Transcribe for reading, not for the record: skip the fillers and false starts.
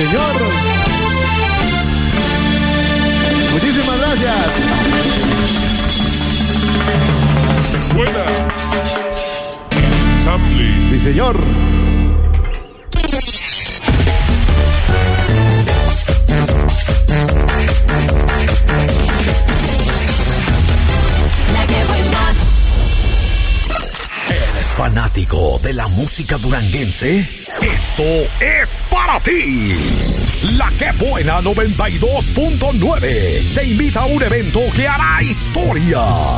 señor. Muchísimas gracias. Suena Samly. Sí, señor. ¿Eres fanático de la música duranguense? Esto es para ti. La Que Buena 92.9 te invita a un evento que hará historia.